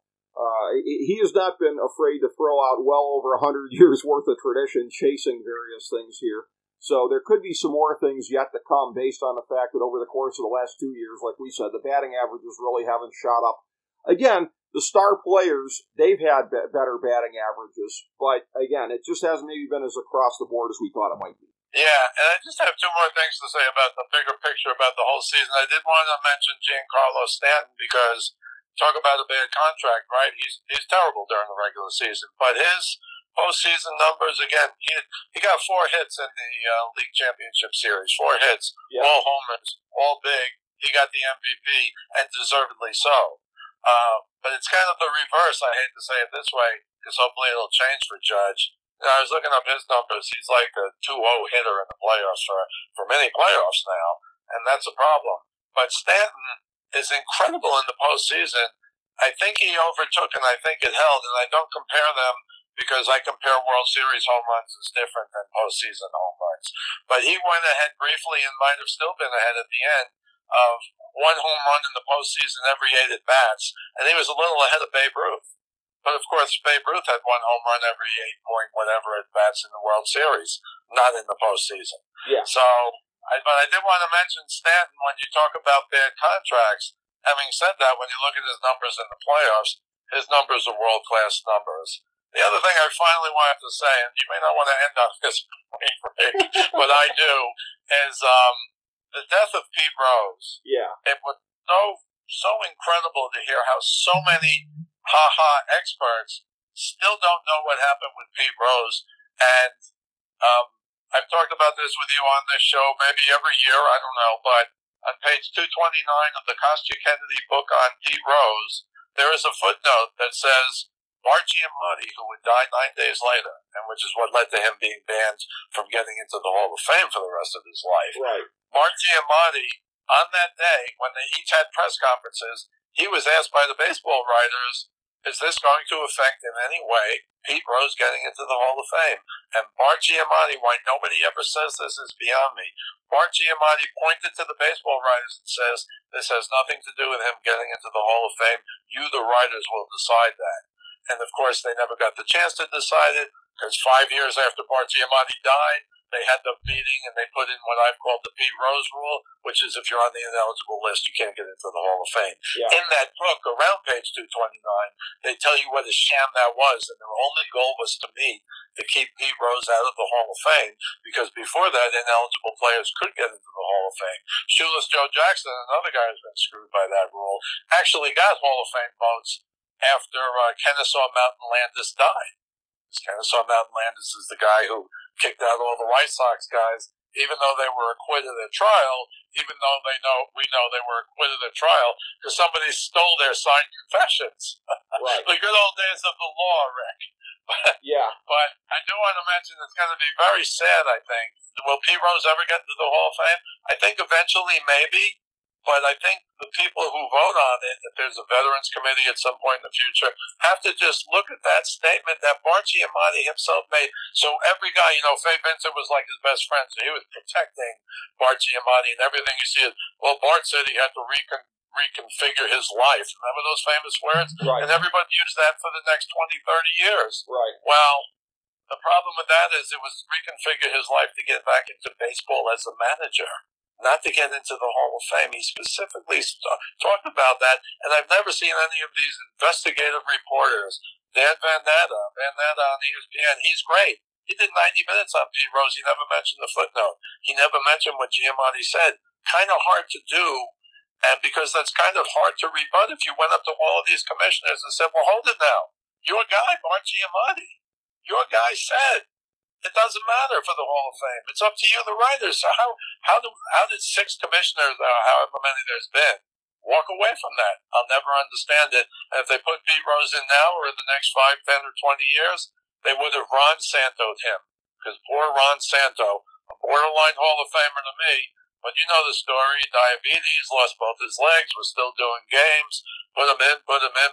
he has not been afraid to throw out well over 100 years' worth of tradition chasing various things here. So there could be some more things yet to come based on the fact that over the course of the last 2 years, like we said, the batting averages really haven't shot up. Again, the star players, they've had better batting averages, but again, it just hasn't maybe been as across the board as we thought it might be. Yeah, and I just have 2 more things to say about the bigger picture about the whole season. I did want to mention Giancarlo Stanton, because talk about a bad contract, right? He's terrible during the regular season, but his postseason numbers, again, he got 4 hits in the league championship series, 4 hits, all homers, all big. He got the MVP, and deservedly so. But it's kind of the reverse. I hate to say it this way, because hopefully it'll change for Judge. I was looking up his numbers. He's like a 2-0 hitter in the playoffs for many playoffs now, and that's a problem. But Stanton is incredible in the postseason. I think he overtook, and I think it held, and I don't compare them because I compare World Series home runs as different than postseason home runs. But he went ahead briefly and might have still been ahead at the end of 1 home run in the postseason every 8 at-bats, and he was a little ahead of Babe Ruth. But, of course, Babe Ruth had 1 home run every 8-point-whatever at-bats in the World Series, not in the postseason. Yeah. So, but I did want to mention Stanton when you talk about bad contracts. Having said that, when you look at his numbers in the playoffs, his numbers are world-class numbers. The other thing I finally wanted to say, and you may not want to end on this point, Rick, but I do, is the death of Pete Rose. Yeah. It was so incredible to hear how so many experts still don't know what happened with Pete Rose. And I've talked about this with you on this show maybe every year, I don't know, but on page 229 of the Kostya Kennedy book on Pete Rose, there is a footnote that says Bart Giamatti, who would die 9 days later, and which is what led to him being banned from getting into the Hall of Fame for the rest of his life. Right. Bart Giamatti, on that day, when they each had press conferences, he was asked by the baseball writers, is this going to affect in any way Pete Rose getting into the Hall of Fame? And Bart Giamatti, why nobody ever says this is beyond me, Bart Giamatti pointed to the baseball writers and says, this has nothing to do with him getting into the Hall of Fame. You, the writers, will decide that. And, of course, they never got the chance to decide it, because 5 years after Bart Giamatti died, they had the meeting and they put in what I've called the Pete Rose rule, which is if you're on the ineligible list, you can't get into the Hall of Fame. Yeah. In that book, around page 229, they tell you what a sham that was, and their only goal was to me to keep Pete Rose out of the Hall of Fame, because before that, ineligible players could get into the Hall of Fame. Shoeless Joe Jackson, another guy who's been screwed by that rule, actually got Hall of Fame votes after Kennesaw Mountain Landis died. Kennesaw Mountain Landis is the guy who kicked out all the White Sox guys, even though they were acquitted at trial, even though we know they were acquitted at trial, because somebody stole their signed confessions. Right. The good old days of the law, Rick. Yeah. But I do want to mention it's going to be very sad, I think. Will Pete Rose ever get into the Hall of Fame? I think eventually, maybe. But I think the people who vote on it, if there's a Veterans Committee at some point in the future, have to just look at that statement that Bart Giamatti himself made. So every guy, Fay Vincent was like his best friend, so he was protecting Bart Giamatti, and everything you see is, well, Bart said he had to reconfigure his life. Remember those famous words? Right. And everybody used that for the next 20, 30 years. Right. Well, the problem with that is it was reconfigure his life to get back into baseball as a manager, not to get into the Hall of Fame. He specifically talked about that, and I've never seen any of these investigative reporters. Dan Van Natta on ESPN, he's great. He did 90 minutes on Pete Rose. He never mentioned the footnote. He never mentioned what Giamatti said. Kind of hard to do, and because that's kind of hard to rebut if you went up to all of these commissioners and said, well, hold it now. Your guy, Bart Giamatti, your guy said, it doesn't matter for the Hall of Fame. It's up to you, the writers. So how did 6 commissioners, however many there's been, walk away from that? I'll never understand it. And if they put Pete Rose in now or in the next 5, 10, or 20 years, they would have Ron Santo'd him. Because poor Ron Santo, a borderline Hall of Famer to me, but you know the story, diabetes, lost both his legs, was still doing games, put him in,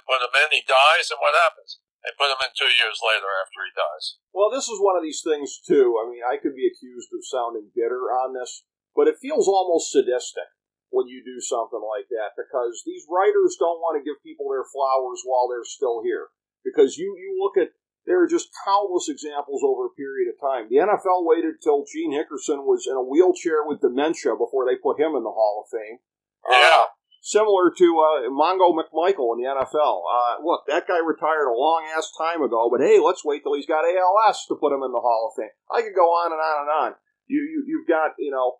he dies, and what happens? They put him in 2 years later after he dies. Well, this is one of these things, too. I mean, I could be accused of sounding bitter on this, but it feels almost sadistic when you do something like that, because these writers don't want to give people their flowers while they're still here. Because you look at, there are just countless examples over a period of time. The NFL waited till Gene Hickerson was in a wheelchair with dementia before they put him in the Hall of Fame. Yeah. Similar to Mongo McMichael in the NFL. Look, that guy retired a long-ass time ago, but hey, let's wait till he's got ALS to put him in the Hall of Fame. I could go on and on and on. You've got,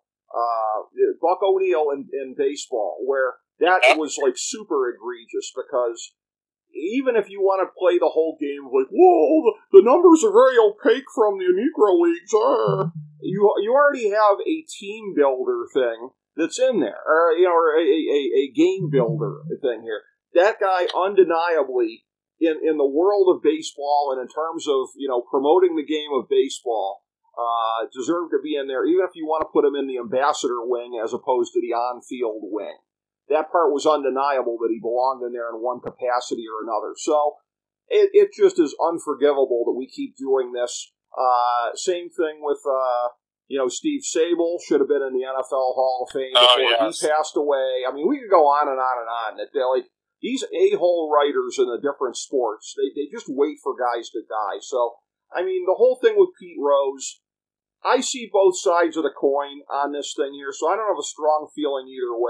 Buck O'Neil in baseball, where that was like super egregious, because even if you want to play the whole game like, whoa, the numbers are very opaque from the Negro Leagues, you already have a team builder thing that's in there, or a game builder thing here. That guy, undeniably, in the world of baseball and in terms of promoting the game of baseball, deserved to be in there, even if you want to put him in the ambassador wing as opposed to the on-field wing. That part was undeniable that he belonged in there in one capacity or another. So it just is unforgivable that we keep doing this. Same thing with Steve Sable should have been in the NFL Hall of Fame before he passed away. I mean, we could go on and on and on. These a-hole writers in the different sports, they just wait for guys to die. So, I mean, the whole thing with Pete Rose, I see both sides of the coin on this thing here, so I don't have a strong feeling either way.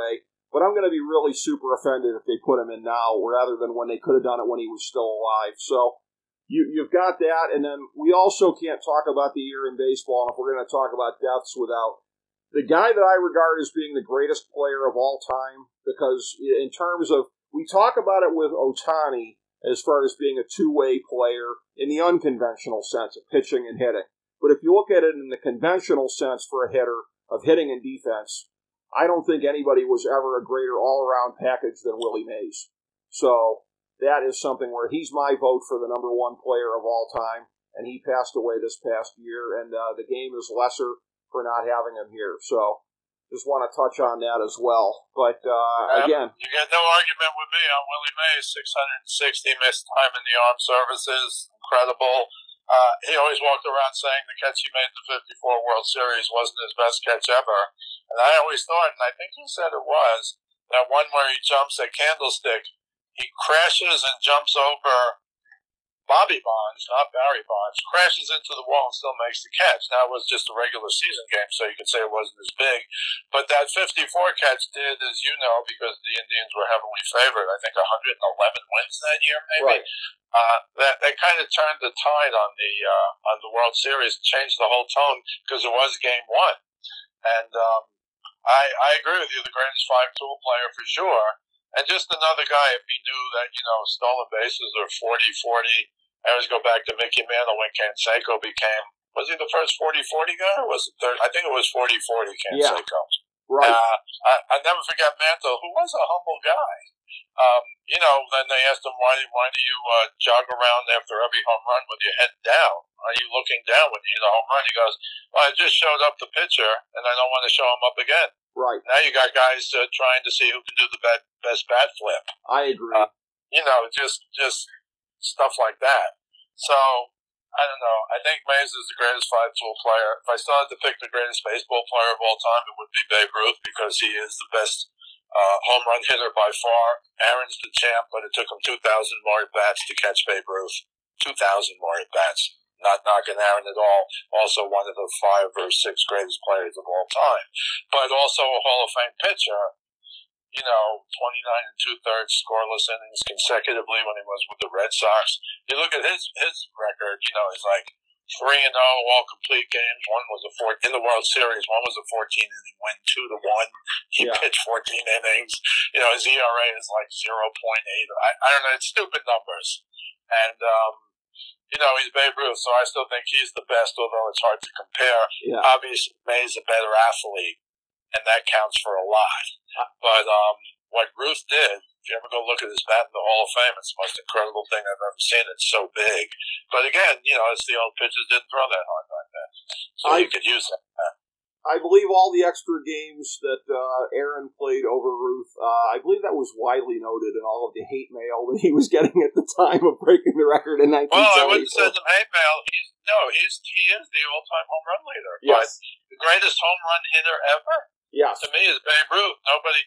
But I'm going to be really super offended if they put him in now rather than when they could have done it when he was still alive. So you've got that, and then we also can't talk about the year in baseball, and if we're going to talk about deaths, without the guy that I regard as being the greatest player of all time, because in terms of, we talk about it with Ohtani as far as being a two-way player in the unconventional sense of pitching and hitting. But if you look at it in the conventional sense for a hitter of hitting and defense, I don't think anybody was ever a greater all-around package than Willie Mays. So that is something where he's my vote for the number one player of all time, and he passed away this past year, and the game is lesser for not having him here. So just want to touch on that as well. But again, you get no argument with me on Willie Mays. 660 missed time in the armed services, incredible. He always walked around saying the catch he made in the 54 World Series wasn't his best catch ever. And I always thought, and I think he said it was, that one where he jumps at Candlestick, he crashes and jumps over Bobby Bonds, not Barry Bonds, crashes into the wall and still makes the catch. Now, it was just a regular season game, so you could say it wasn't as big. But that 54 catch did, as you know, because the Indians were heavily favored, I think 111 wins that year, maybe. Right. That kind of turned the tide on the World Series, changed the whole tone, because it was game one. And I agree with you, the greatest five-tool player for sure. And just another guy, if he knew that, stolen bases are 40-40. I always go back to Mickey Mantle when Canseco became, was he the first 40-40 guy or was it third? I think it was 40-40 Canseco. Yeah, right. I never forget Mantle, who was a humble guy. Then they asked him, why do you jog around after every home run with your head down? Are you looking down when you hit a home run? He goes, well, I just showed up the pitcher, and I don't want to show him up again. Right. Now you got guys trying to see who can do the best bat flip. I agree. Just stuff like that. So, I don't know. I think Mays is the greatest five-tool player. If I still had to pick the greatest baseball player of all time, it would be Babe Ruth, because he is the best home run hitter by far. Aaron's the champ, but it took him 2,000 more at-bats to catch Babe Ruth. 2,000 more at-bats. Not knocking Aaron at all. Also one of the 5 or 6 greatest players of all time. But also a Hall of Fame pitcher. 29 and 2/3 scoreless innings consecutively when he was with the Red Sox. You look at his record, he's like 3-0 all complete games. One was in the World Series, one was a 14-inning win, 2-1. He pitched 14 innings. His ERA is like 0.8. I don't know, it's stupid numbers. And he's Babe Ruth, so I still think he's the best, although it's hard to compare. Yeah. Obviously, May's a better athlete, and that counts for a lot. But what Ruth did, if you ever go look at his bat in the Hall of Fame, it's the most incredible thing I've ever seen. It's so big. But again, it's the old pitchers didn't throw that hard back then. So you could use that. I believe all the extra games that Aaron played over Ruth, I believe that was widely noted in all of the hate mail that he was getting at the time of breaking the record in 1974. Well, I wouldn't send him hate mail. He is the all-time home run leader. Yes. But the greatest home run hitter ever? Yes. To me, is Babe Ruth. Nobody,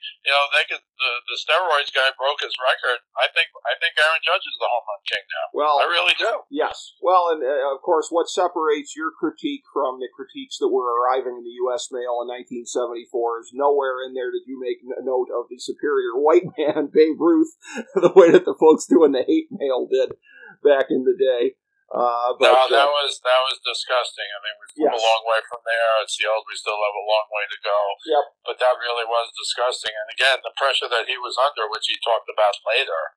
the steroids guy broke his record. I think Aaron Judge is the home run king now. Well, I really do. Yes. Well, and of course, what separates your critique from the critiques that were arriving in the U.S. mail in 1974 is nowhere in there did you make note of the superior white man, Babe Ruth, the way that the folks doing the hate mail did back in the day. That was disgusting. I mean, we've come a long way from there. It's the old, we still have a long way to go. Yep. But that really was disgusting. And again, the pressure that he was under, which he talked about later,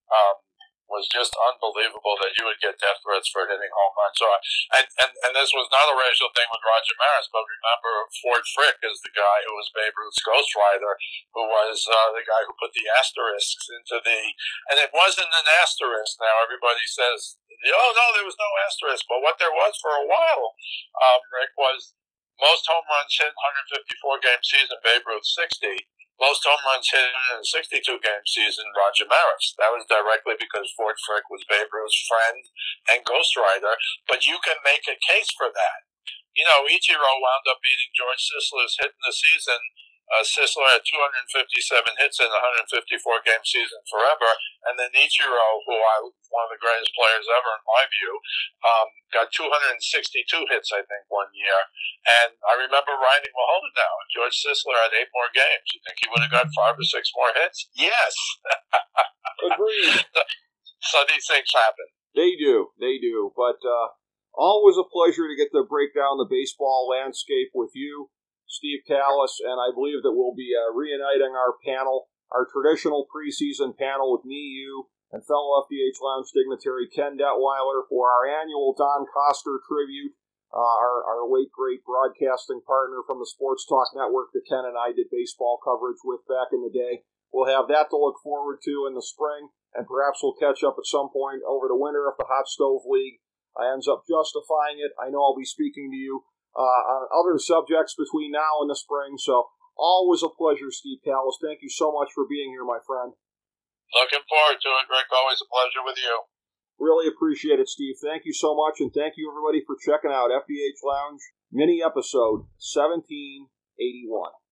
was just unbelievable that you would get death threats for hitting home runs. So, and this was not a racial thing with Roger Maris, but remember Ford Frick is the guy who was Babe Ruth's ghostwriter, who was the guy who put the asterisks into and it wasn't an asterisk. Now everybody says, oh no, there was no asterisk, but what there was for a while, Rick, was most home runs hit 154 game season, Babe Ruth 60. Most home runs hit in a 62-game season, Roger Maris. That was directly because Ford Frick was Babe Ruth's friend and ghostwriter, but you can make a case for that. Ichiro wound up beating George Sisler's hit in the season Sisler had 257 hits in a 154-game season forever, and then Ichiro, one of the greatest players ever in my view, got 262 hits, I think, one year. And I remember writing, well, hold it now, if George Sisler had 8 more games, you think he would have got 5 or 6 more hits? Yes! Agreed. So these things happen. They do. But always a pleasure to get to break down the baseball landscape with you, Steve Callis, and I believe that we'll be reuniting our panel, our traditional preseason panel with me, you, and fellow FDH Lounge dignitary Ken Detweiler for our annual Don Coster tribute, our late great broadcasting partner from the Sports Talk Network that Ken and I did baseball coverage with back in the day. We'll have that to look forward to in the spring, and perhaps we'll catch up at some point over the winter if the Hot Stove League ends up justifying it. I know I'll be speaking to you on other subjects between now and the spring, so always a pleasure, Steve Callis. Thank you so much for being here, my friend. Looking forward to it, Rick. Always a pleasure with you. Really appreciate it, Steve. Thank you so much, and thank you, everybody, for checking out FDH Lounge mini episode 1781.